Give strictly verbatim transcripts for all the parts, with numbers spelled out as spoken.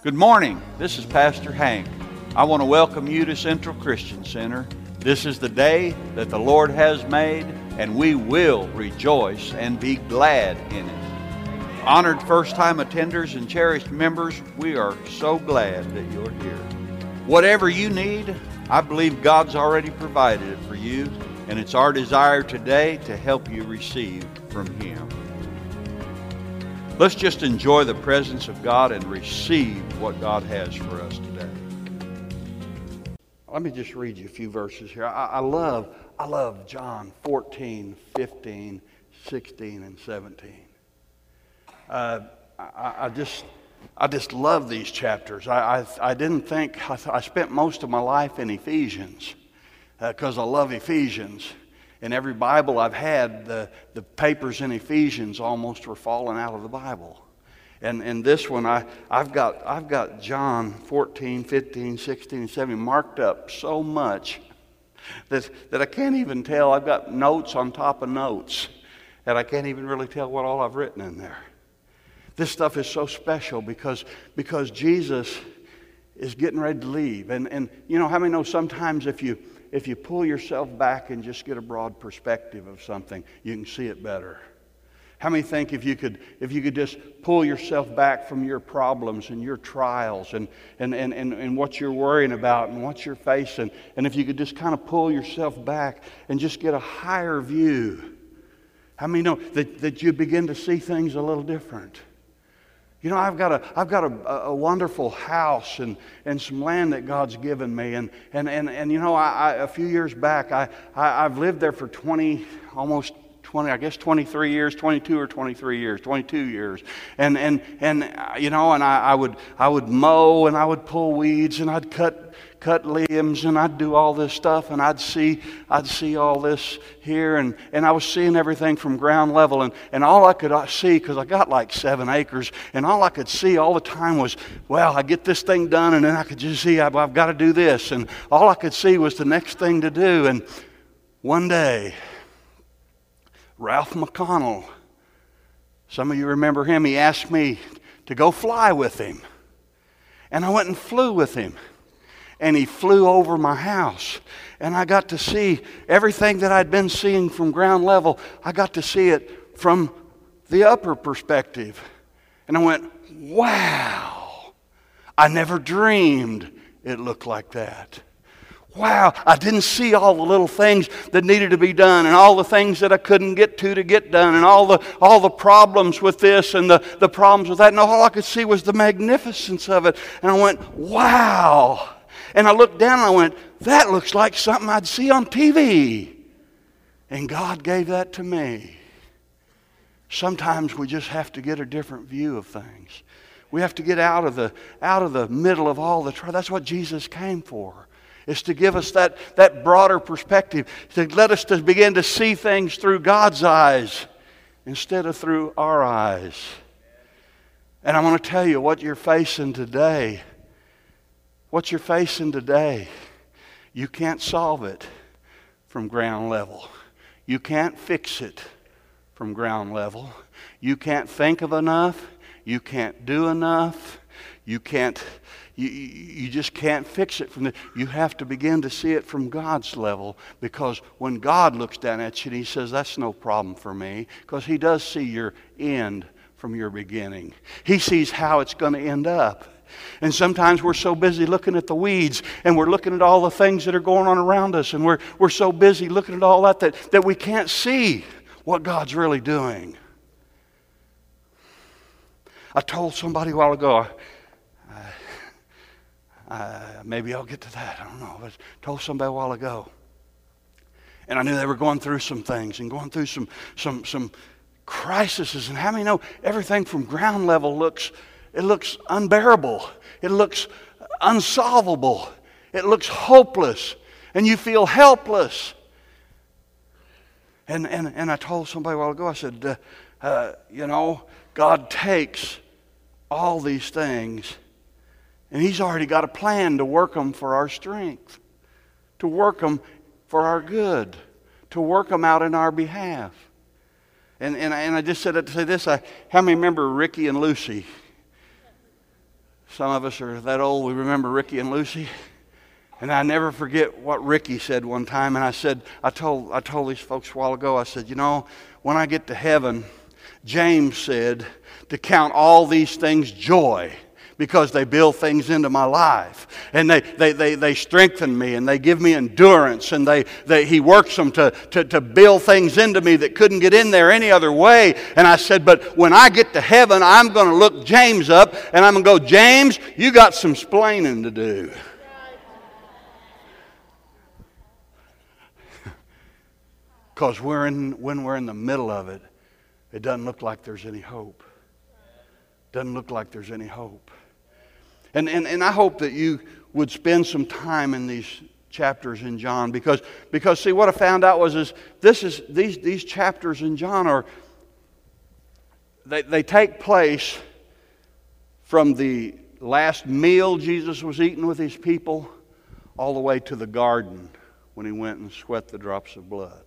Good morning. This is Pastor Hank. I want to welcome you to Central Christian Center. This is the day that the Lord has made, and we will rejoice and be glad in it. Honored first-time attenders and cherished members, we are so glad that you're here. Whatever you need, I believe God's already provided it for you, and it's our desire today to help you receive from Him. Let's just enjoy the presence of God and receive what God has for us today. Let me just read you a few verses here. I, I love, I love John fourteen, fifteen, sixteen, and seventeen. Uh, I, I just, I just love these chapters. I, I, I didn't think I, I spent most of my life in Ephesians because uh, I love Ephesians. In every Bible I've had, the, the papers in Ephesians almost were falling out of the Bible. And and this one, I, I've got I've got John fourteen, fifteen, sixteen, and seventeen marked up so much that, that I can't even tell. I've got notes on top of notes, and I can't even really tell what all I've written in there. This stuff is so special because, because Jesus is getting ready to leave. And, and you know, how many know sometimes if you... If you pull yourself back and just get a broad perspective of something, you can see it better. How many think if you could if you could just pull yourself back from your problems and your trials and, and, and, and, and what you're worrying about and what you're facing, and if you could just kind of pull yourself back and just get a higher view, how many know that, that you begin to see things a little different? You know, I've got a I've got a, a wonderful house and, and some land that God's given me, and and and, and you know, I, I a few years back I, I I've lived there for twenty almost twenty I guess twenty-three years, twenty-two or twenty-three years, twenty-two years, and and and uh, you know, and I, I would I would mow and I would pull weeds and I'd cut cut limbs and I'd do all this stuff, and I'd see I'd see all this here, and, and I was seeing everything from ground level, and, and all I could see, because I got like seven acres, and all I could see all the time was, well, I get this thing done, and then I could just see I've, I've got to do this, and all I could see was the next thing to do. And one day, Ralph McConnell, some of you remember him, he asked me to go fly with him, and I went and flew with him. And he flew over my house. And I got to see everything that I'd been seeing from ground level. I got to see it from the upper perspective. And I went, wow. I never dreamed it looked like that. Wow, I didn't see all the little things that needed to be done, and all the things that I couldn't get to to get done, and all the all the problems with this and the, the problems with that. And all I could see was the magnificence of it. And I went, wow. And I looked down and I went, that looks like something I'd see on T V. And God gave that to me. Sometimes we just have to get a different view of things. We have to get out of the out of the middle of all the trial. That's what Jesus came for. Is to give us that, that broader perspective. To let us to begin to see things through God's eyes instead of through our eyes. And I want to tell you what you're facing today. What you're facing today, you can't solve it from ground level. You can't fix it from ground level. You can't think of enough. You can't do enough. You can't, you, you just can't fix it from the, you have to begin to see it from God's level, because when God looks down at you and He says, that's no problem for me, because He does see your end from your beginning. He sees how it's going to end up. And sometimes we're so busy looking at the weeds, and we're looking at all the things that are going on around us, and we're we're so busy looking at all that that, that we can't see what God's really doing. I told somebody a while ago, uh, uh, maybe I'll get to that, I don't know, but I told somebody a while ago, and I knew they were going through some things and going through some some some crises, and how many know everything from ground level looks It looks unbearable. It looks unsolvable. It looks hopeless. And you feel helpless. And and, and I told somebody a while ago, I said, uh, uh, you know, God takes all these things, and He's already got a plan to work them for our strength, to work them for our good, to work them out in our behalf. And and, and I just said that to say this, I, how many remember Ricky and Lucy? Some of us are that old, we remember Ricky and Lucy. And I never forget what Ricky said one time. And I said, I told, I told these folks a while ago, I said, you know, when I get to heaven, James said to count all these things joy, because they build things into my life. And they, they, they, they strengthen me, and they give me endurance, and they, they he works them to, to, to build things into me that couldn't get in there any other way. And I said, but when I get to heaven, I'm going to look James up, and I'm going to go, James, you got some splaining to do. Because we're in, when we're in the middle of it, it doesn't look like there's any hope. Doesn't look like there's any hope. And, and, and I hope that you would spend some time in these chapters in John, because, because see, what I found out was is this is these, these chapters in John are, they, they take place from the last meal Jesus was eating with his people all the way to the garden when he went and sweat the drops of blood.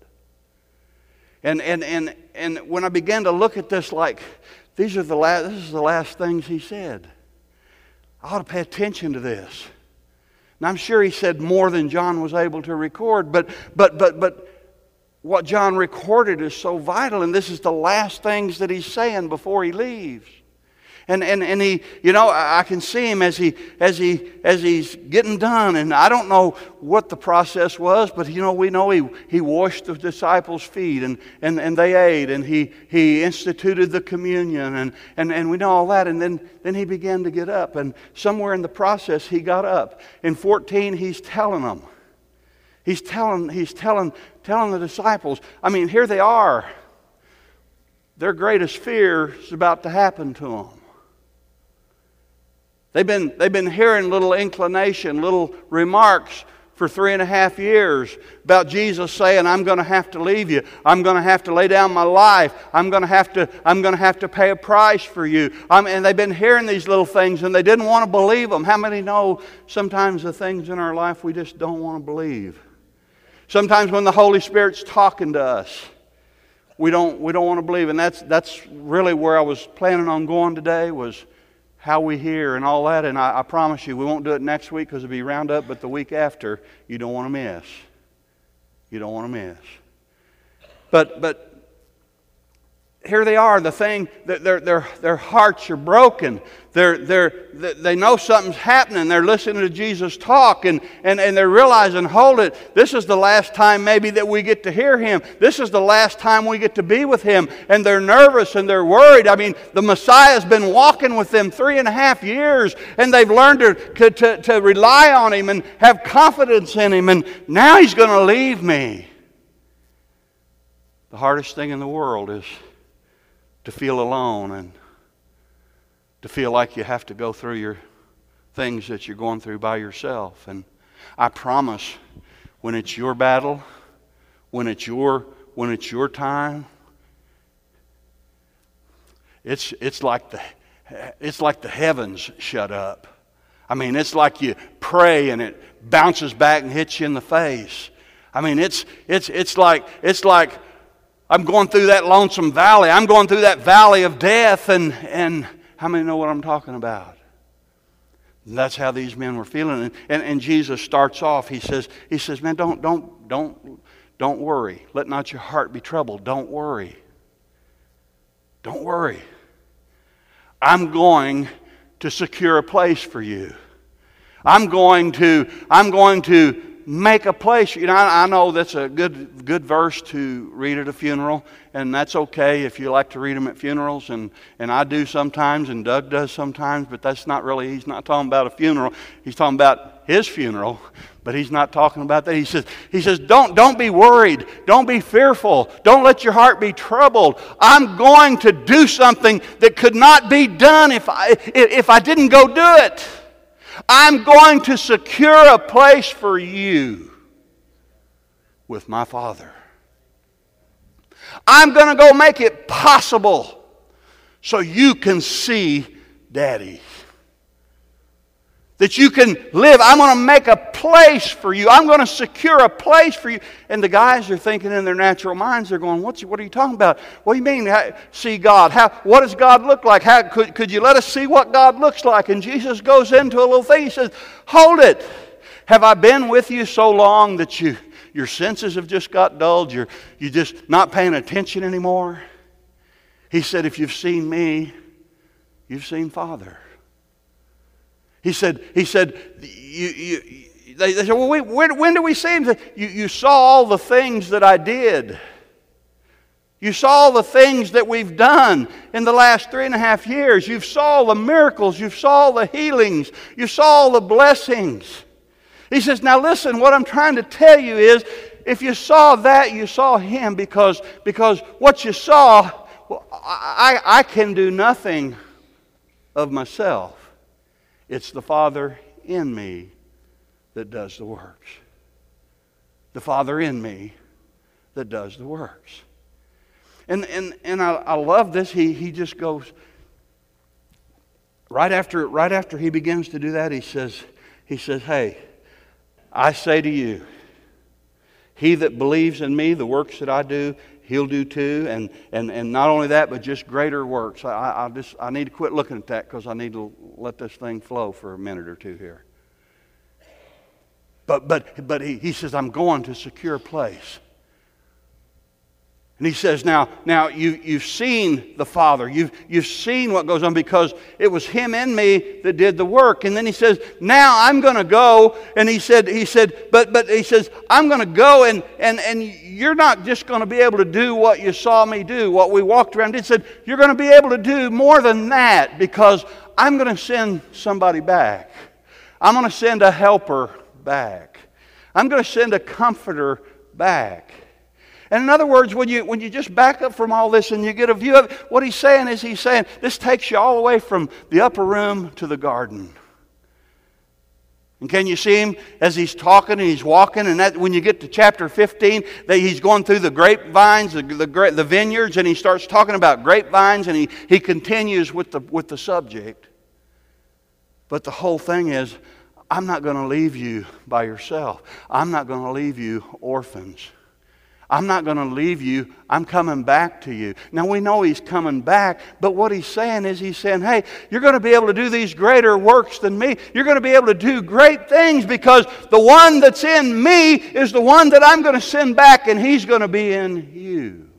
And and and and when I began to look at this, like these are the last, this is the last things he said. I ought to pay attention to this. And I'm sure he said more than John was able to record, but but but but what John recorded is so vital, and this is the last things that he's saying before he leaves. And, and and he, you know, I can see him as he as he as he's getting done. And I don't know what the process was, but you know, we know he, he washed the disciples' feet, and, and, and they ate, and he he instituted the communion, and, and, and we know all that. And then, then he began to get up, and somewhere in the process he got up. In fourteen, he's telling them. He's telling he's telling telling the disciples. I mean, here they are. Their greatest fear is about to happen to them. They've been, they've been hearing little inclination, little remarks for three and a half years about Jesus saying, I'm going to have to leave you. I'm going to have to lay down my life. I'm going to have to, I'm going to have to pay a price for you. I'm, and they've been hearing these little things, and they didn't want to believe them. How many know sometimes the things in our life we just don't want to believe? Sometimes when the Holy Spirit's talking to us, we don't, we don't want to believe. And that's, that's really where I was planning on going today, was how we hear and all that. And I, I promise you, we won't do it next week because it'll be Roundup, but the week after, you don't want to miss. You don't want to miss. But but here they are, the thing, their, their, their hearts are broken. They're, they're, they know something's happening. They're listening to Jesus talk, and, and, and they're realizing, hold it, this is the last time maybe that we get to hear Him. This is the last time we get to be with Him. And they're nervous and they're worried. I mean, the Messiah's been walking with them three and a half years, and they've learned to, to, to rely on Him and have confidence in Him, and now He's going to leave me. The hardest thing in the world is to feel alone and to feel like you have to go through your things that you're going through by yourself. And I promise, when it's your battle, when it's your when it's your time, it's it's like the it's like the heavens shut up. I mean, it's like you pray and it bounces back and hits you in the face. I mean, it's it's it's like it's like I'm going through that lonesome valley. I'm going through that valley of death. And, and how many know what I'm talking about? And that's how these men were feeling. And, and, and Jesus starts off. He says, he says, man, don't, don't, don't, don't worry. Let not your heart be troubled. Don't worry. Don't worry. I'm going to secure a place for you. I'm going to, I'm going to make a place. You know, I, I know that's a good good verse to read at a funeral, and that's okay if you like to read them at funerals, and, and I do sometimes, and Doug does sometimes, but that's not really, he's not talking about a funeral. He's talking about his funeral, but he's not talking about that. He says, he says, don't, don't be worried. Don't be fearful. Don't let your heart be troubled. I'm going to do something that could not be done if I, if I didn't go do it. I'm going to secure a place for you with my Father. I'm going to go make it possible so you can see Daddy. that you can live. I'm going to make a place for you. I'm going to secure a place for you. And the guys are thinking in their natural minds, they're going, What's, what are you talking about? What do you mean, how, see God? How, what does God look like? How, could, could you let us see what God looks like? And Jesus goes into a little thing. He says, hold it. Have I been with you so long that you your senses have just got dulled? You're, you're just not paying attention anymore? He said, if you've seen me, you've seen Father. He said, he said, you, you, they, they said, well, wait, when, when do we see him? You, you saw all the things that I did. You saw all the things that we've done in the last three and a half years. You saw all the miracles. You saw all the healings. You saw all the blessings. He says, now listen, what I'm trying to tell you is, if you saw that, you saw him, because, because what you saw, well, I, I can do nothing of myself. It's the Father in me that does the works. The Father in me that does the works. And and and I, I love this. He he just goes right after right after he begins to do that. He says he says, "Hey, I say to you, he that believes in me, the works that I do, he'll do too, and and, and not only that, but just greater works." I, I just I need to quit looking at that, because I need to let this thing flow for a minute or two here. But but but he, he says, I'm going to secure a place. And he says, now, now you, you've seen the Father. You've, you've seen what goes on, because it was him in me that did the work. And then he says, now I'm going to go. And he said, he said, but but he says, I'm going to go, and, and, and you're not just going to be able to do what you saw me do, what we walked around. He said, you're going to be able to do more than that, because I'm going to send somebody back. I'm going to send a helper back. I'm going to send a comforter back. And in other words, when you when you just back up from all this and you get a view of it, what he's saying is, he's saying, this takes you all the way from the upper room to the garden. And can you see him as he's talking and he's walking? And that, when you get to chapter fifteen, that he's going through the grapevines, the, the, the vineyards, and he starts talking about grapevines, and he, he continues with the, with the subject. But the whole thing is, I'm not going to leave you by yourself. I'm not going to leave you orphans. I'm not going to leave you. I'm coming back to you. Now, we know he's coming back, but what he's saying is, he's saying, hey, you're going to be able to do these greater works than me. You're going to be able to do great things, because the one that's in me is the one that I'm going to send back, and he's going to be in you.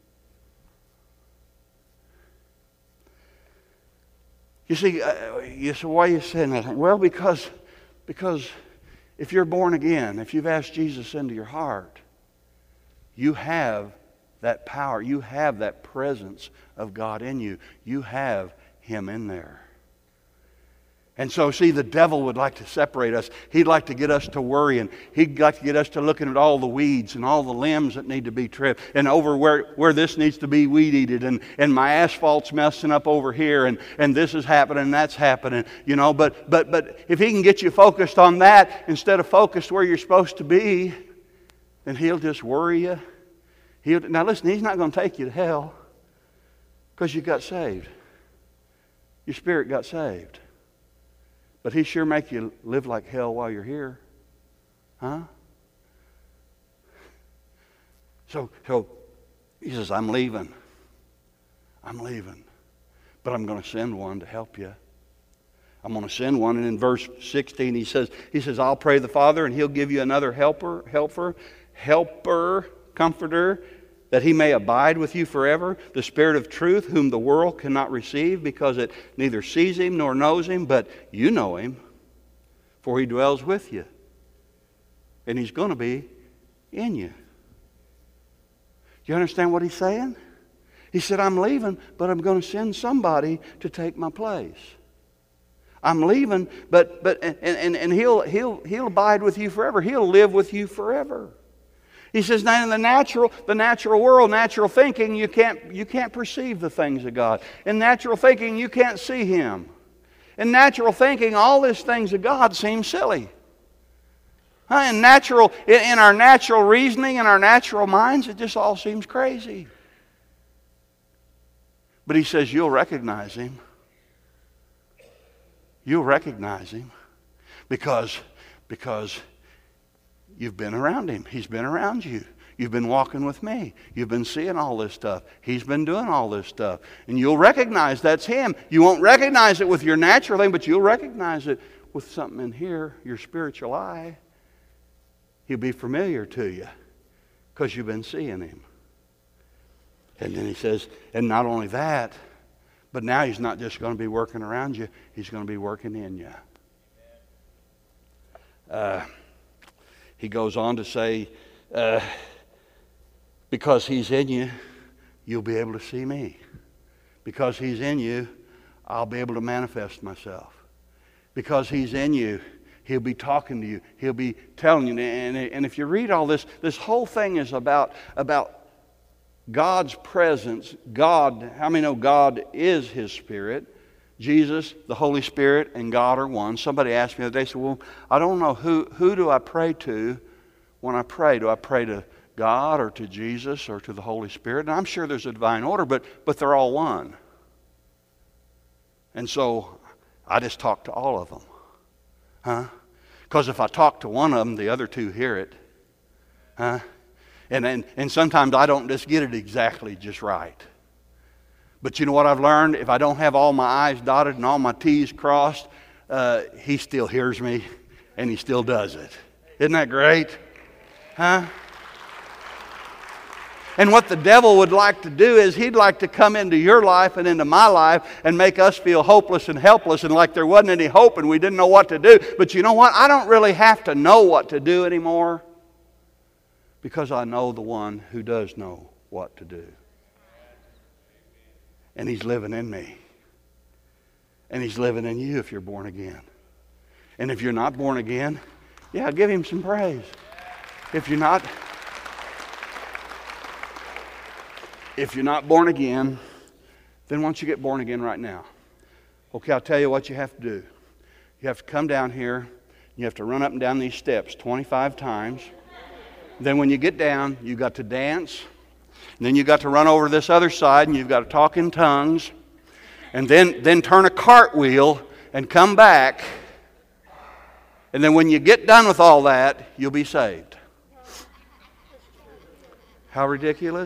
You see, uh, you say, why are you saying that? Well, because, because if you're born again, if you've asked Jesus into your heart, you have that power. You have that presence of God in you. You have him in there. And so, see, the devil would like to separate us. He'd like to get us to worrying. He'd like to get us to looking at all the weeds and all the limbs that need to be trimmed, and over where, where this needs to be weed eated, and, and my asphalt's messing up over here, and, and this is happening, and that's happening. You know, but but but if he can get you focused on that instead of focused where you're supposed to be, then he'll just worry you. He'll, now listen, he's not going to take you to hell, because you got saved. Your spirit got saved. But he sure make you live like hell while you're here. Huh? So, so he says, I'm leaving. I'm leaving. But I'm going to send one to help you. I'm going to send one. And in verse sixteen, he says, he says, I'll pray the Father, and he'll give you another helper, helper, helper, comforter, that he may abide with you forever, the Spirit of truth, whom the world cannot receive, because it neither sees him nor knows him, but you know him, for he dwells with you. And he's going to be in you. Do you understand what he's saying? He said, I'm leaving, but I'm going to send somebody to take my place. I'm leaving, but but and, and, and he'll he'll he'll abide with you forever. He'll live with you forever. He says, now in the natural, the natural world, natural thinking, you can't, you can't perceive the things of God. In natural thinking, you can't see him. In natural thinking, all these things of God seem silly. Huh? In natural, in, in our natural reasoning, in our natural minds, it just all seems crazy. But he says, you'll recognize him. You'll recognize him. Because, because you've been around him. He's been around you. You've been walking with me. You've been seeing all this stuff. He's been doing all this stuff. And you'll recognize that's him. You won't recognize it with your natural thing, but you'll recognize it with something in here, your spiritual eye. He'll be familiar to you because you've been seeing him. And then he says, and not only that, but now he's not just going to be working around you. He's going to be working in you. Uh, he goes on to say, uh, because he's in you, you'll be able to see me. Because he's in you, I'll be able to manifest myself. Because he's in you, he'll be talking to you. He'll be telling you. And, and if you read all this, this whole thing is about, about God's presence. God, how many know God is his Spirit? Jesus, the Holy Spirit, and God are one. Somebody asked me the other day, said, well, I don't know, who, who do I pray to when I pray? Do I pray to God or to Jesus or to the Holy Spirit? And I'm sure there's a divine order, but, but they're all one. And so I just talk to all of them. Huh? Because if I talk to one of them, the other two hear it. Huh? And, and, and sometimes I don't just get it exactly just right. But you know what I've learned? If I don't have all my I's dotted and all my T's crossed, uh, he still hears me and he still does it. Isn't that great? Huh? And what the devil would like to do is he'd like to come into your life and into my life and make us feel hopeless and helpless and like there wasn't any hope and we didn't know what to do. But you know what? I don't really have to know what to do anymore because I know the one who does know what to do. And he's living in me. And he's living in you if you're born again. And if you're not born again, yeah, give him some praise. If you're not... If you're not born again, then why don't you get born again right now? Okay, I'll tell you what you have to do. You have to come down here. You have to run up and down these steps twenty-five times. Then when you get down, you got to dance. And then you got to run over this other side and you've got to talk in tongues. And then, then turn a cartwheel and come back. And then when you get done with all that, you'll be saved. How ridiculous?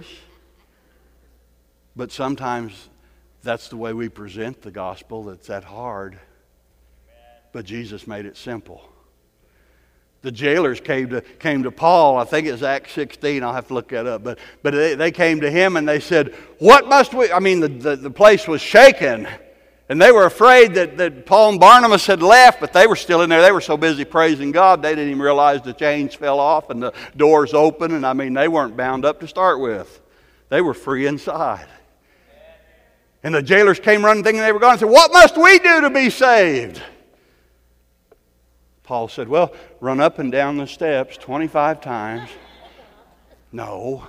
But sometimes that's the way we present the gospel. It's that hard. But Jesus made it simple. The jailers came to came to Paul. I think it's Acts sixteen. I'll have to look that up. But but they, they came to him and they said, what must we... I mean, the, the, the place was shaken. And they were afraid that, that Paul and Barnabas had left, but they were still in there. They were so busy praising God, they didn't even realize the chains fell off and the doors open. And I mean, they weren't bound up to start with. They were free inside. And the jailers came running thinking they were gone and said, what must we do to be saved? Paul said, well, run up and down the steps twenty-five times. No.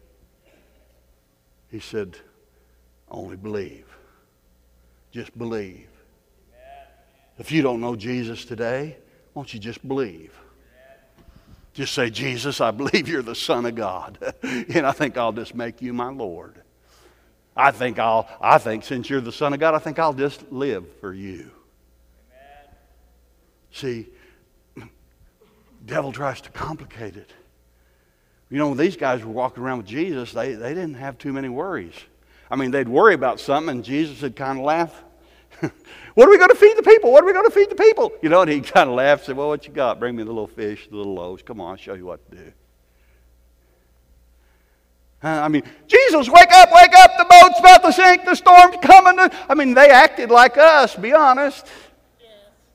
He said, only believe. Just believe. If you don't know Jesus today, won't you just believe? Just say, Jesus, I believe you're the Son of God. And I think I'll just make you my Lord. I think I'll, I think since you're the Son of God, I think I'll just live for you. Amen. See, the devil tries to complicate it. You know, when these guys were walking around with Jesus, they, they didn't have too many worries. I mean, they'd worry about something and Jesus would kind of laugh. What are we going to feed the people? What are we going to feed the people? You know, and he kind of laughed and said, well, what you got? Bring me the little fish, the little loaves. Come on, I'll show you what to do. I mean, Jesus, wake up, wake up, the boat's about to sink, the storm's coming. I mean, they acted like us, be honest. Yes.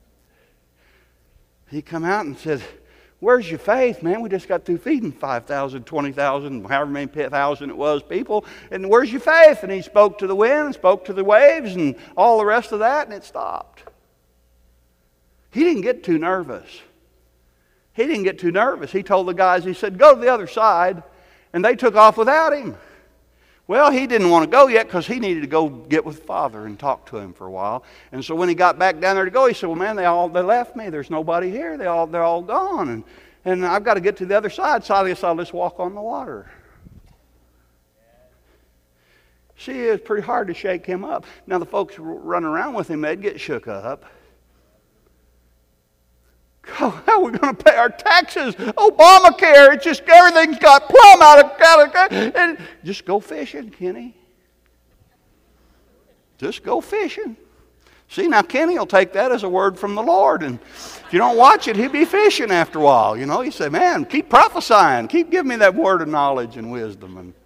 He come out and said, where's your faith, man? We just got through feeding five thousand, twenty thousand, however many thousand it was, people. And where's your faith? And he spoke to the wind, spoke to the waves, and all the rest of that, and it stopped. He didn't get too nervous. He didn't get too nervous. He told the guys, he said, go to the other side. And they took off without him. Well, he didn't want to go yet because he needed to go get with Father and talk to him for a while. And so when he got back down there to go, he said, well, man, they all they left me. There's nobody here. They all, they're all gone. And, and I've got to get to the other side, so I guess I'll just walk on the water. See, it was pretty hard to shake him up. Now, the folks running around with him, they'd get shook up. how, how are we going to pay our taxes? Obamacare, it's just everything's got plumb out of, out of and just go fishing, Kenny. Just go fishing. See, now Kenny will take that as a word from the Lord, and if you don't watch it, he'll be fishing after a while. You know, he said, man, keep prophesying. Keep giving me that word of knowledge and wisdom. And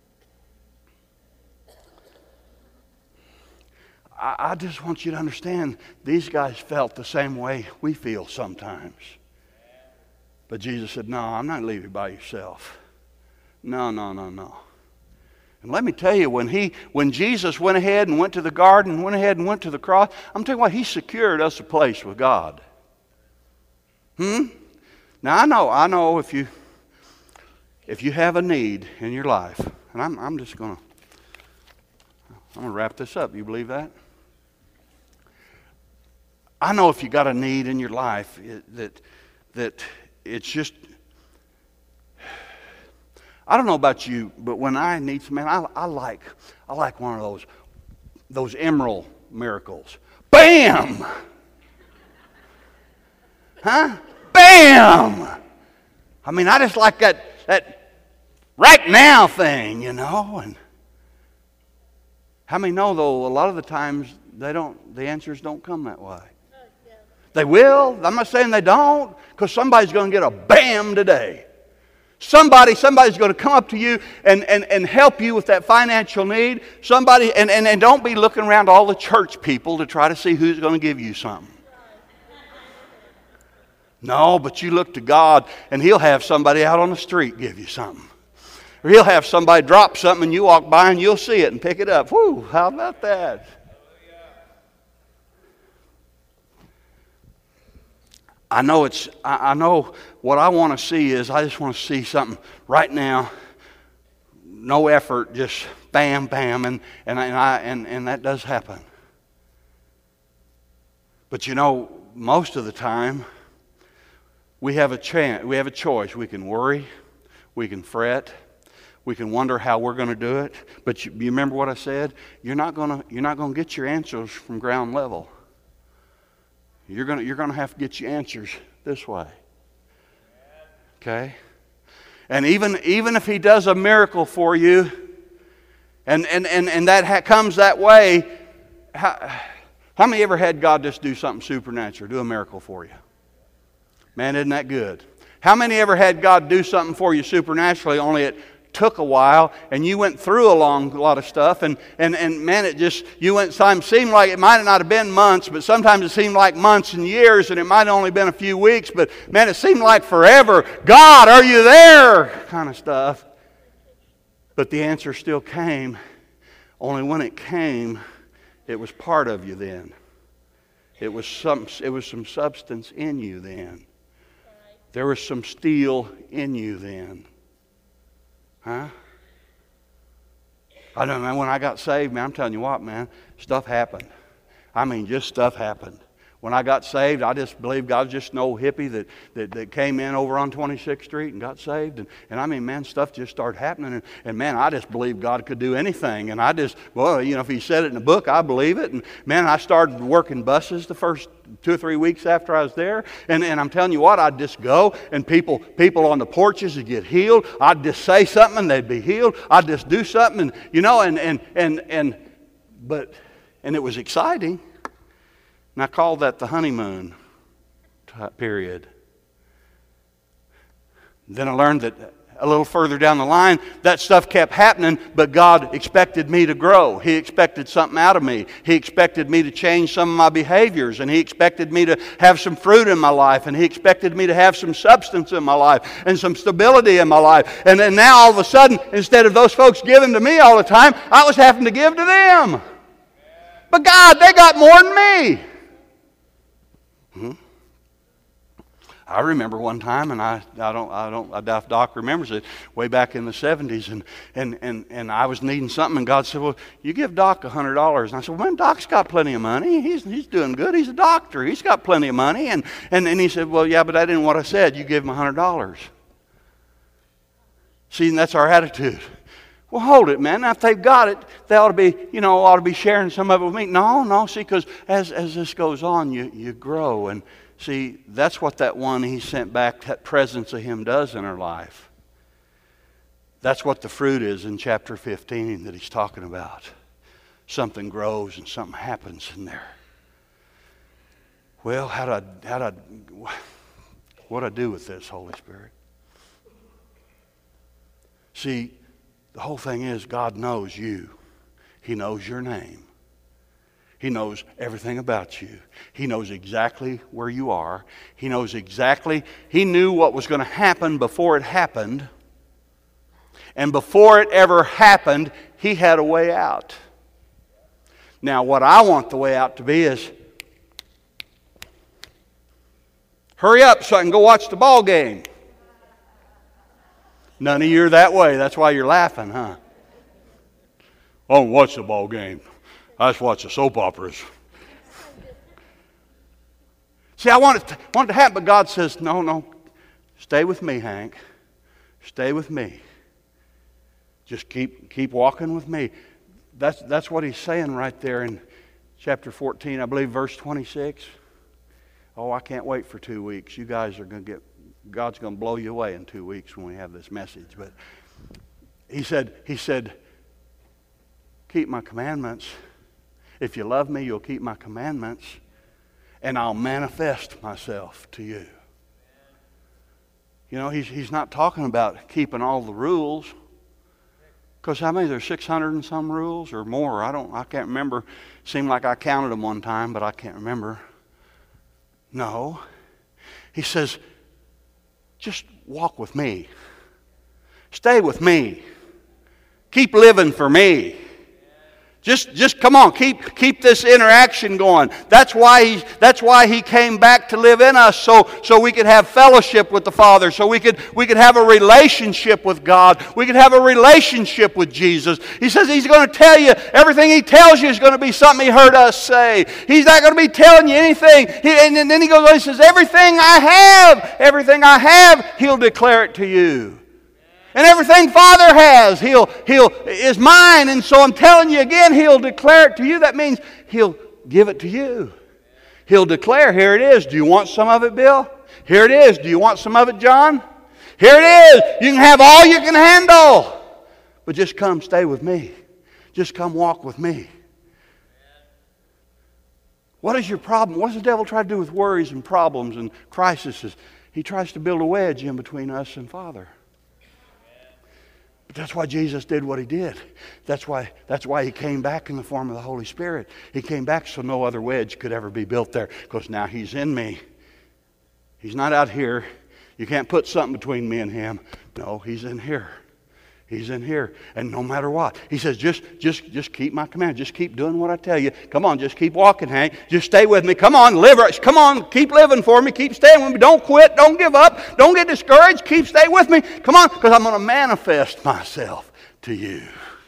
I, I just want you to understand, these guys felt the same way we feel sometimes. But Jesus said, no, I'm not leaving you by yourself. No, no, no, no. And let me tell you, when he, when Jesus went ahead and went to the garden, went ahead and went to the cross, I'm telling you what, he secured us a place with God. Hmm? Now I know, I know if you, if you have a need in your life, and I'm, I'm just gonna, I'm gonna wrap this up. You believe that? I know if you got a need in your life it, that, that it's just. I don't know about you, but when I need some, man, I, I like, I like one of those, those emerald miracles. Bam! Huh? Bam! I mean, I just like that, that right now thing, you know. And how many know though? A lot of the times they don't. The answers don't come that way. They will. I'm not saying they don't, because somebody's going to get a bam today. Somebody, somebody's going to come up to you and, and, and help you with that financial need. Somebody, and, and, and don't be looking around all the church people to try to see who's going to give you something. No, but you look to God and He'll have somebody out on the street give you something. Or He'll have somebody drop something and you walk by and you'll see it and pick it up. Whew, how about that? I know it's. I know what I want to see is I just want to see something right now. No effort, just bam, bam, and and and I and, and that does happen. But you know, most of the time, we have a chance. We have a choice. We can worry, we can fret, we can wonder how we're going to do it. But you, you remember what I said? You're not gonna. You're not going to get your answers from ground level. You're going you're going to have to get your answers this way. Okay? And even even if He does a miracle for you, and and and, and that ha- comes that way, how, how many ever had God just do something supernatural, do a miracle for you? Man, isn't that good? How many ever had God do something for you supernaturally, only it took a while, and you went through a long a lot of stuff, and, and, and man, it just, you went, time seemed like it might not have been months, but sometimes it seemed like months and years, and it might have only been a few weeks, but man, it seemed like forever. God, are you there? Kind of stuff. But the answer still came, only when it came, it was part of you then. It was some, it was some substance in you then. There was some steel in you then. Huh? I don't know, when I got saved, man, I'm telling you what, man, stuff happened. I mean, just stuff happened. When I got saved, I just believed God was just an old hippie that, that, that came in over on twenty-sixth Street and got saved. And, and I mean, man, stuff just started happening. And, and man, I just believed God could do anything. And I just, well, you know, if He said it in the book, I believe it. And man, I started working buses the first two or three weeks after I was there. And, and I'm telling you what, I'd just go and people people on the porches would get healed. I'd just say something and they'd be healed. I'd just do something. And, you know, and, and, and, and, but, and it was exciting. And I call that the honeymoon period. Then I learned that a little further down the line, that stuff kept happening, but God expected me to grow. He expected something out of me. He expected me to change some of my behaviors, and He expected me to have some fruit in my life, and He expected me to have some substance in my life, and some stability in my life. And then now all of a sudden, instead of those folks giving to me all the time, I was having to give to them. But God, they got more than me. Hmm? I remember one time, and I, I don't I don't I doubt if Doc remembers it, way back in the seventies, and and and and I was needing something, and God said, "Well, you give Doc a hundred dollars." And I said, "Well, man, Doc's got plenty of money. He's he's doing good. He's a doctor. He's got plenty of money." And and and he said, "Well, yeah, but that isn't what I said. You give him a hundred dollars." See, and that's our attitude. Well, hold it, man. Now, if they've got it, they ought to be, you know, ought to be sharing some of it with me. No, no. See, because as as this goes on, you you grow, and See, that's what that one He sent back, that presence of Him does in our life. That's what the fruit is in chapter fifteen that He's talking about. Something grows and something happens in there. Well, how do I, how do I, what do I do with this, Holy Spirit? See, the whole thing is God knows you. He knows your name. He knows everything about you. He knows exactly where you are. He knows exactly, He knew what was going to happen before it happened. And before it ever happened, He had a way out. Now, what I want the way out to be is, hurry up so I can go watch the ball game. None of you are that way. That's why you're laughing, huh? I don't watch the ball game. I just watch the soap operas. See, I want it to, want it to happen, but God says, no, no. Stay with me, Hank. Stay with me. Just keep keep walking with me. That's, that's what He's saying right there in chapter fourteen, I believe, verse twenty-six. Oh, I can't wait for two weeks. You guys are going to get, God's going to blow you away in two weeks when we have this message. But He said, He said, keep my commandments. If you love me, you'll keep my commandments, and I'll manifest myself to you. You know, he's, he's not talking about keeping all the rules. Because how many? There's six hundred and some rules or more. I don't. I can't remember. Seemed like I counted them one time, but I can't remember. No. He says, just walk with me. Stay with me. Keep living for me. Just, just come on, keep keep this interaction going. That's why he that's why he came back to live in us, so so we could have fellowship with the Father, so we could we could have a relationship with God, we could have a relationship with Jesus. He says He's going to tell you everything He tells you is going to be something He heard us say. He's not going to be telling you anything. He, and, and then He goes on, He says, everything I have, everything I have, He'll declare it to you. And everything Father has, He'll, He'll, is mine. And so I'm telling you again, He'll declare it to you. That means He'll give it to you. He'll declare, here it is. Do you want some of it, Bill? Here it is. Do you want some of it, John? Here it is. You can have all you can handle. But just come stay with me. Just come walk with me. What is your problem? What does the devil try to do with worries and problems and crises? He tries to build a wedge in between us and Father. But that's why Jesus did what He did. That's why, that's why He came back in the form of the Holy Spirit. He came back so no other wedge could ever be built there. Because now He's in me. He's not out here. You can't put something between me and Him. No, He's in here. He's in here. And no matter what, He says, just, just, just keep my command. Just keep doing what I tell you. Come on, just keep walking, Hank. Just stay with me. Come on, live. Come on, keep living for me. Keep staying with me. Don't quit. Don't give up. Don't get discouraged. Keep stay with me. Come on, because I'm going to manifest myself to you.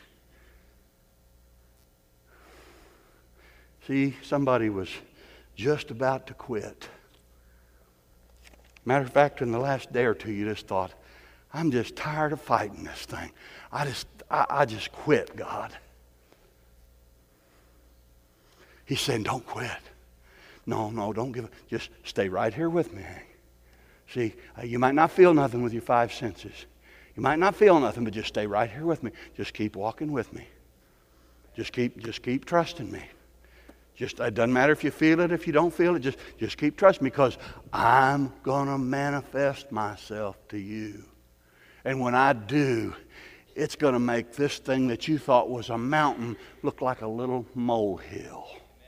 See, somebody was just about to quit. Matter of fact, in the last day or two, you just thought, I'm just tired of fighting this thing. I just, I, I just quit, God. He's saying, don't quit. No, no, don't give up. Just stay right here with me, Hank. See, uh, you might not feel nothing with your five senses. You might not feel nothing, but just stay right here with me. Just keep walking with me. Just keep, just keep trusting me. Just, it doesn't matter if you feel it, if you don't feel it. Just, just keep trusting me, because I'm going to manifest myself to you. And when I do, it's going to make this thing that you thought was a mountain look like a little molehill.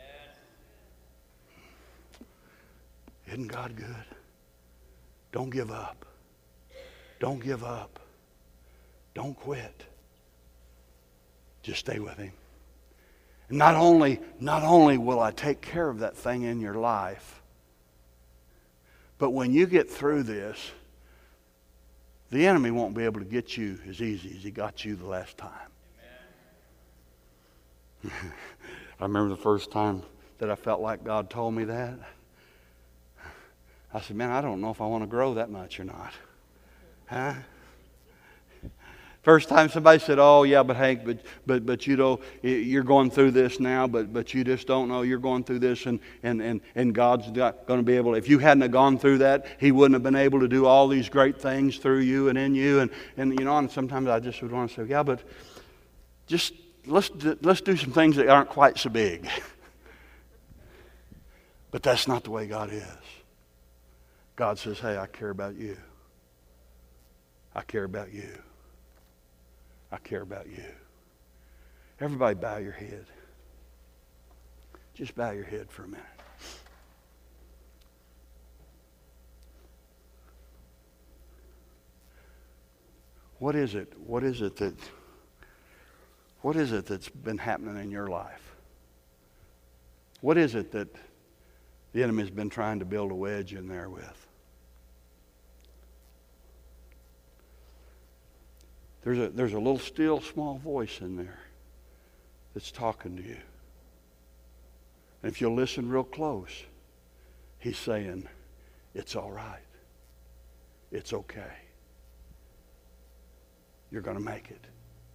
Isn't God good? Don't give up. Don't give up. Don't quit. Just stay with Him. And not only, not only will I take care of that thing in your life, but when you get through this, the enemy won't be able to get you as easy as he got you the last time. I remember the first time that I felt like God told me that. I said, man, I don't know if I want to grow that much or not. Huh? First time somebody said, "Oh yeah, but Hank, but but but you know, you're going through this now, but but you just don't know you're going through this, and and and and God's not going to be able to. If you hadn't have gone through that, He wouldn't have been able to do all these great things through you and in you." And and you know, and sometimes I just would want to say, "Yeah, but just let's let's do some things that aren't quite so big." But that's not the way God is. God says, "Hey, I care about you. I care about you. I care about you." Everybody bow your head. Just bow your head for a minute. What is it? What is it that what is it that's been happening in your life? What is it that the enemy's been trying to build a wedge in there with? There's a, there's a little still small voice in there that's talking to you. And if you'll listen real close, he's saying, it's all right. It's okay. You're going to make it.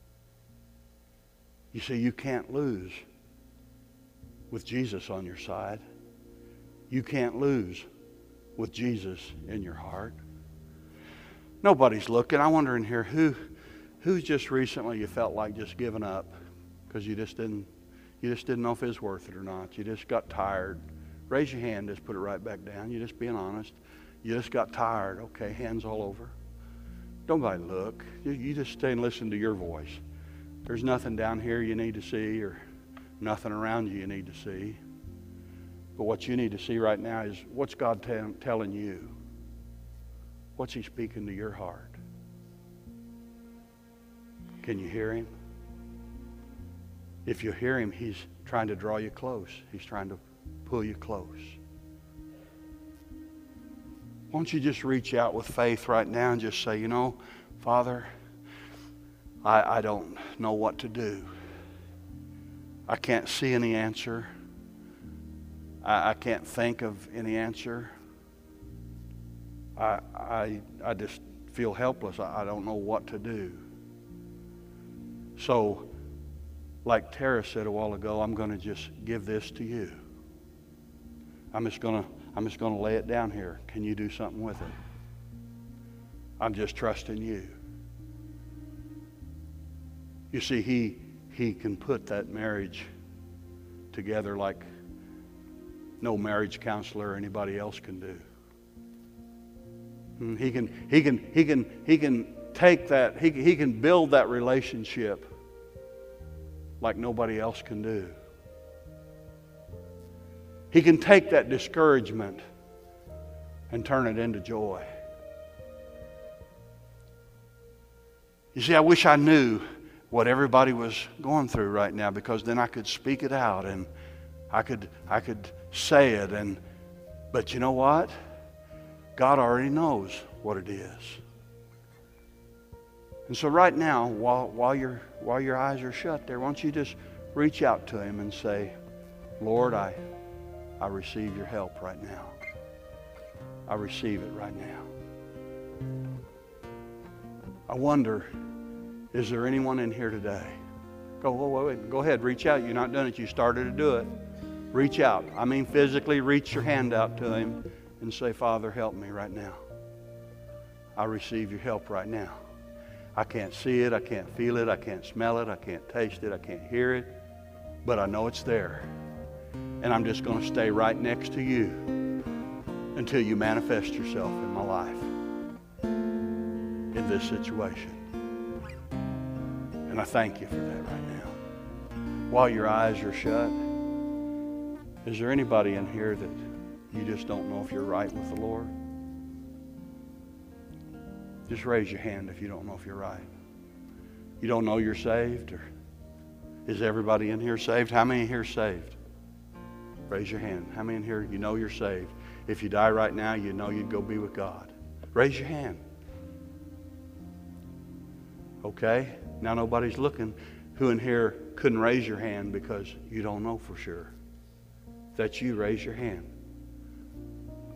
You see, you can't lose with Jesus on your side. You can't lose with Jesus in your heart. Nobody's looking. I wonder in here, who who's just recently you felt like just giving up because you just didn't you just didn't know if it was worth it or not. You just got tired. Raise your hand, just put it right back down. You're just being honest. You just got tired. Okay, hands all over. Nobody look. You, you just stay and listen to your voice. There's nothing down here you need to see or nothing around you you need to see. But what you need to see right now is, what's God t- telling you? What's He speaking to your heart? Can you hear Him? If you hear Him, He's trying to draw you close. He's trying to pull you close. Won't you just reach out with faith right now and just say, you know, Father, I, I don't know what to do. I can't see any answer. I, I can't think of any answer. I, I, I just feel helpless. I, I don't know what to do. So, like Tara said a while ago, I'm going to just give this to you. I'm just going to I'm just going to lay it down here. Can you do something with it? I'm just trusting you. You see, he he can put that marriage together like no marriage counselor or anybody else can do. He can he can he can he can take that he he can build that relationship like nobody else can do. He can take that discouragement and turn it into joy. You see, I wish I knew what everybody was going through right now, because then I could speak it out and I could I could say it. And but you know what? God already knows what it is. And so right now, while while your while your eyes are shut there, why don't you just reach out to Him and say, Lord, I I receive your help right now. I receive it right now. I wonder, is there anyone in here today? Go, whoa, whoa, wait, go ahead, reach out. You're not doing it. You started to do it. Reach out. I mean physically reach your hand out to Him and say, Father, help me right now. I receive your help right now. I can't see it. I can't feel it. I can't smell it. I can't taste it. I can't hear it. But I know it's there. And I'm just going to stay right next to you until you manifest yourself in my life, in this situation. And I thank you for that right now. While your eyes are shut, is there anybody in here that you just don't know if you're right with the Lord? Just raise your hand if you don't know if you're right. You don't know you're saved? Or is everybody in here saved? How many here are saved? Raise your hand. How many in here, you know you're saved? If you die right now, you know you'd go be with God. Raise your hand. Okay? Now nobody's looking. Who in here couldn't raise your hand because you don't know for sure? If that's you, raise your hand.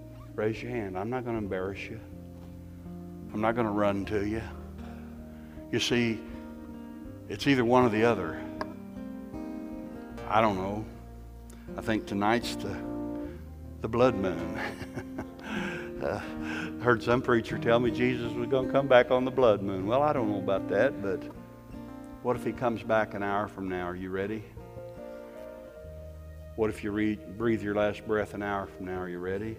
Raise your hand. I'm not going to embarrass you. I'm not going to run to you. You see, it's either one or the other. I don't know. I think tonight's the, the blood moon. uh, heard some preacher tell me Jesus was going to come back on the blood moon. Well, I don't know about that, but what if he comes back an hour from now? Are you ready? What if you read, breathe your last breath an hour from now? Are you ready?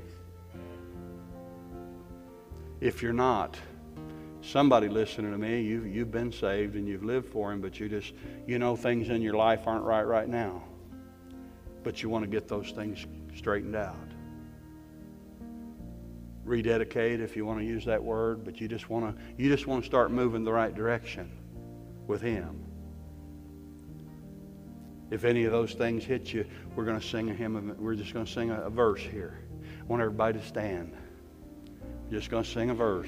If you're not, somebody listening to me, you've, you've been saved and you've lived for him, but you just, you know things in your life aren't right right now. But you want to get those things straightened out. Rededicate, if you want to use that word, but you just want to, you just want to start moving the right direction with him. If any of those things hit you, we're going to sing a hymn. Of, we're just going to sing a, a verse here. I want everybody to stand. We're just going to sing a verse.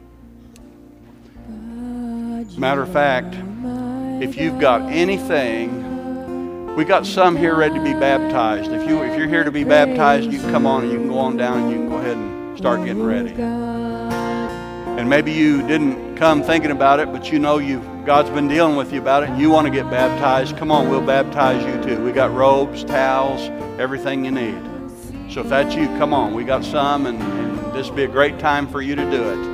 Matter of fact, if you've got anything, we got some here ready to be baptized. If you if you're here to be baptized, you can come on and you can go on down and you can go ahead and start getting ready. And maybe you didn't come thinking about it, but you know you God's been dealing with you about it and you want to get baptized. Come on, we'll baptize you too. We got robes, towels, everything you need. So if that's you, come on. We got some, and, and this would be a great time for you to do it.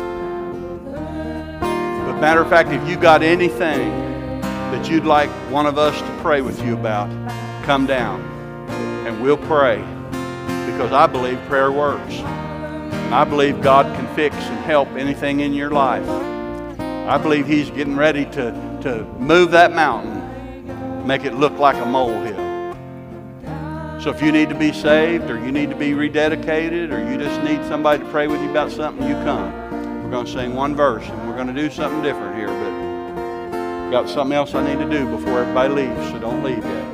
But matter of fact, if you got anything that you'd like one of us to pray with you about, come down and we'll pray, because I believe prayer works. And I believe God can fix and help anything in your life. I believe he's getting ready to, to move that mountain, make it look like a molehill. So if you need to be saved, or you need to be rededicated, or you just need somebody to pray with you about something, you come. We're going to sing one verse, and we're going to do something different here, but I've got something else I need to do before everybody leaves, so don't leave yet.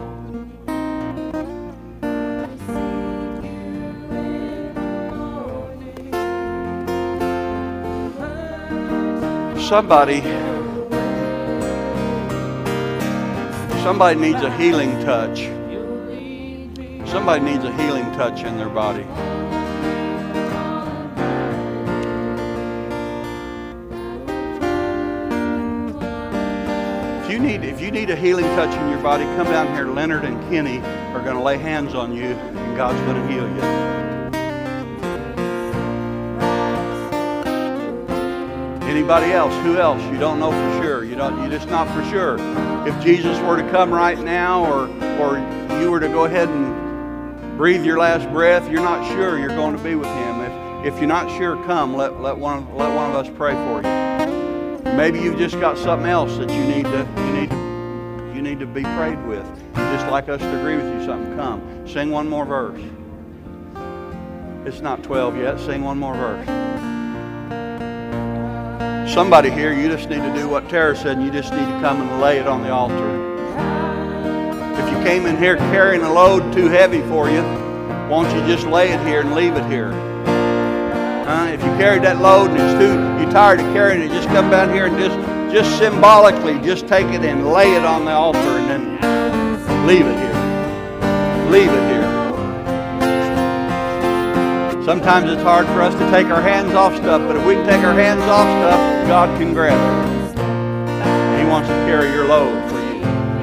Somebody, somebody needs a healing touch. Somebody needs a healing touch in their body. If you need, if you need a healing touch in your body, come down here. Leonard and Kenny are going to lay hands on you, and God's going to heal you. Anybody else? Who else? You don't know for sure. You don't. You're just not for sure. If Jesus were to come right now, or or you were to go ahead and breathe your last breath, you're not sure you're going to be with him. If if you're not sure, come. Let let one let one of us pray for you. Maybe you've just got something else that you need to you need to you need to be prayed with. You'd just like us to agree with you something. Come. Sing one more verse. It's not twelve yet. Sing one more verse. Somebody here, you just need to do what Tara said, and you just need to come and lay it on the altar. If you came in here carrying a load too heavy for you, won't you just lay it here and leave it here? Uh, if you carried that load and it's too, you're tired of carrying it, just come down here and just, just symbolically just take it and lay it on the altar, and then leave it here. Leave it here. Sometimes it's hard for us to take our hands off stuff, but if we can take our hands off stuff, God can grab it. He wants to carry your load for you.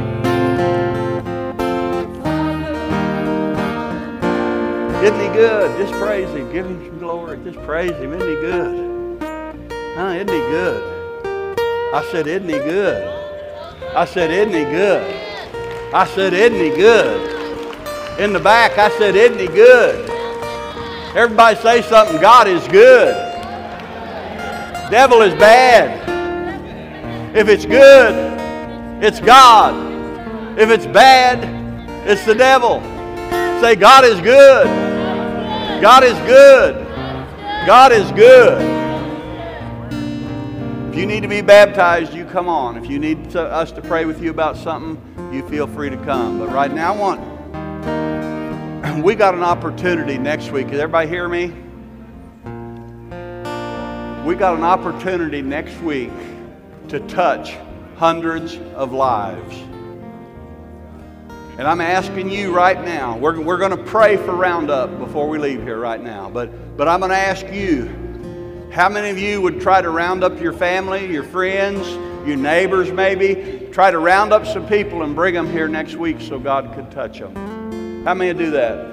Isn't he good? Just praise him. Give him some glory. Just praise him. Isn't he good? Huh? Isn't he good? I said, isn't he good? I said, isn't he good? I said, isn't he good? In the back, I said, isn't he good? Everybody say something. God is good. Devil is bad. If it's good, it's God. If it's bad, it's the devil. Say, God is good. God is good. God is good. If you need to be baptized, you come on. If you need to, us to pray with you about something, you feel free to come. But right now, I want... We got an opportunity next week. Does everybody hear me? We got an opportunity next week to touch hundreds of lives. And I'm asking you right now, we're, we're going to pray for Roundup before we leave here right now, but, but I'm going to ask you, How many of you would try to round up your family, your friends, your neighbors maybe, try to round up some people and bring them here next week so God could touch them? How many would do that?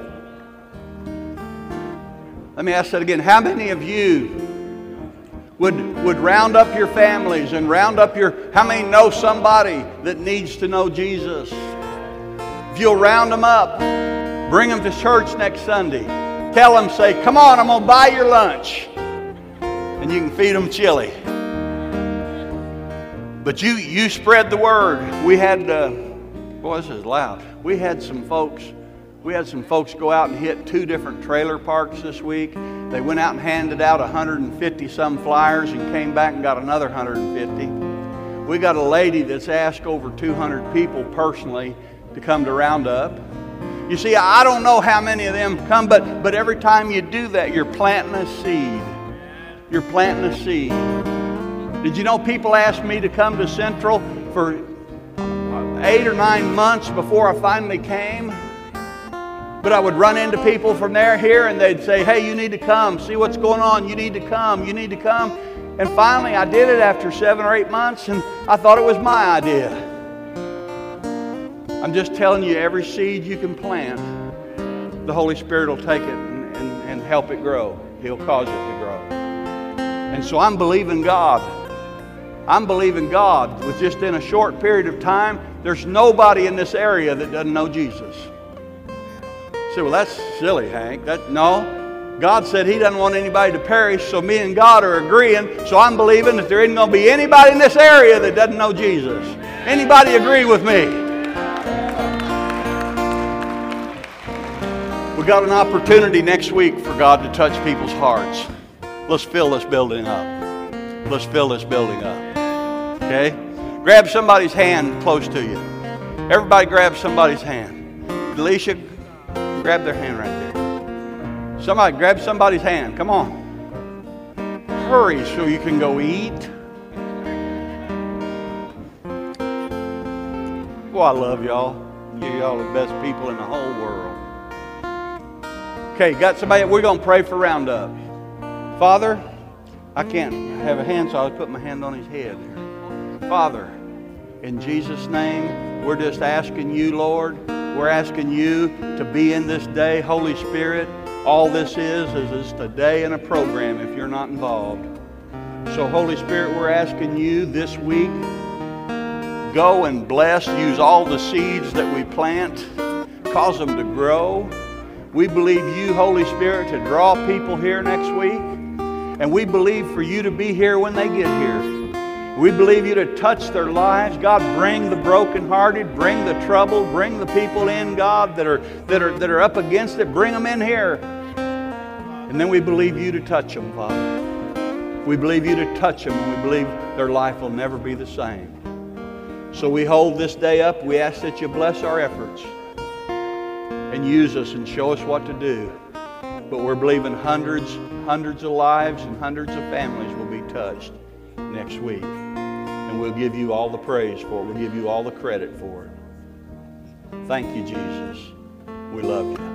Let me ask that again. How many of you would, would round up your families and round up your... How many know somebody that needs to know Jesus? If you'll round them up, bring them to church next Sunday. Tell them, say, come on, I'm going to buy your lunch. And you can feed them chili. But you you spread the word. We had, uh, boy, this is loud. We had some folks, we had some folks go out and hit two different trailer parks this week. They went out and handed out one hundred fifty some flyers and came back and got another one hundred fifty. We got a lady that's asked over two hundred people personally to come to Roundup. You see, I don't know how many of them come, but, but every time you do that, you're planting a seed. You're planting a seed. Did you know people asked me to come to Central for eight or nine months before I finally came? But I would run into people from there here and they'd say, hey, you need to come. See what's going on. You need to come. You need to come. And finally I did it after seven or eight months and I thought it was my idea. I'm just telling you, every seed you can plant, the Holy Spirit will take it and, and, and help it grow. He'll cause it to grow. And so I'm believing God. I'm believing God with just in a short period of time, there's nobody in this area that doesn't know Jesus. You say, well, that's silly, Hank. That, no. God said He doesn't want anybody to perish, so me and God are agreeing. So I'm believing that there isn't going to be anybody in this area that doesn't know Jesus. Anybody agree with me? We got an opportunity next week for God to touch people's hearts. Let's fill this building up. Let's fill this building up. Okay? Grab somebody's hand close to you. Everybody grab somebody's hand. Alicia, grab their hand right there. Somebody grab somebody's hand. Come on. Hurry so you can go eat. Boy, I love y'all. Y'all are the best people in the whole world. Okay, got somebody? We're going to pray for Roundup. Father, I can't have a hand, so I'll put my hand on his head. Father, in Jesus' name, we're just asking you, Lord, we're asking you to be in this day. Holy Spirit, all this is, is just a day and a program if you're not involved. So Holy Spirit, we're asking you this week, go and bless, use all the seeds that we plant, cause them to grow. We believe you, Holy Spirit, to draw people here next week. And we believe for you to be here when they get here. We believe you to touch their lives. God, bring the brokenhearted, bring the troubled, bring the people in, God, that are, that are, that are up against it. Bring them in here. And then we believe you to touch them, Father. We believe you to touch them, and we believe their life will never be the same. So we hold this day up. We ask that you bless our efforts and use us and show us what to do. But we're believing hundreds, hundreds of lives and hundreds of families will be touched next week. And we'll give you all the praise for it. We'll give you all the credit for it. Thank you, Jesus. We love you.